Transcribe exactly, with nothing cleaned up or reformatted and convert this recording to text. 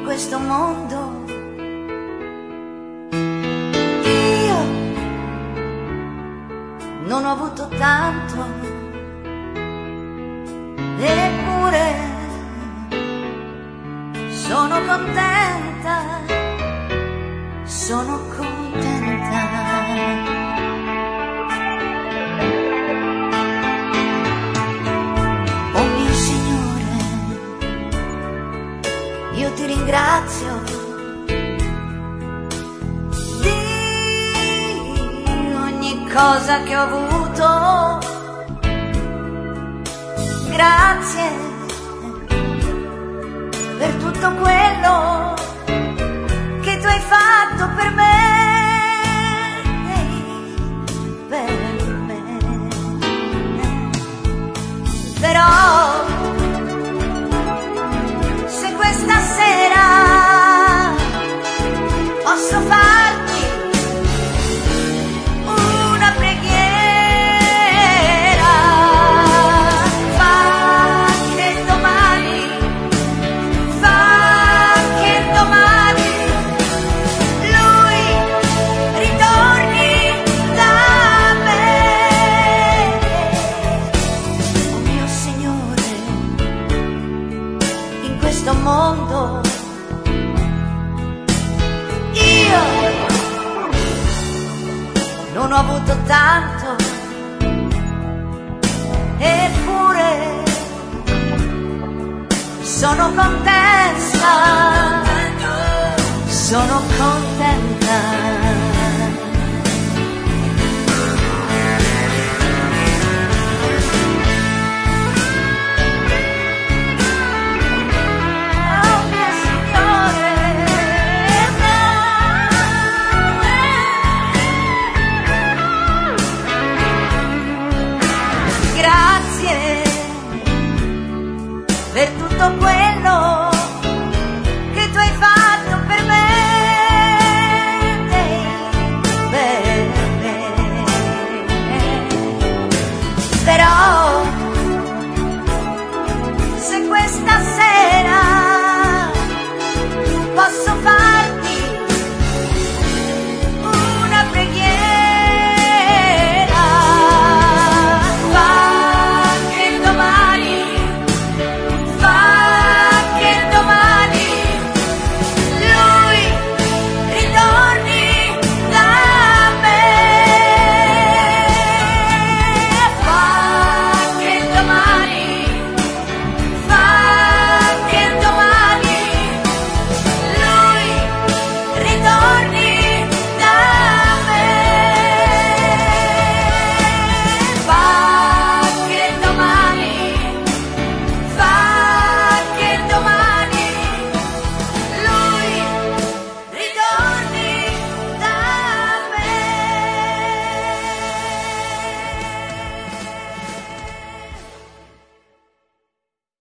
questo mondo. Io non ho avuto tanto, eppure sono contenta, sono contenta. Oh mio Signore, io ti ringrazio di ogni cosa che ho avuto. Grazie per tutto quello che tu hai fatto per me, per me. Però se questa sera posso farti una preghiera, fa che domani, fa che domani lui ritorni da me. Oh mio Signore, in questo mondo io non ho avuto tanto, eppure sono contenta, sono contenta. Per tutto quello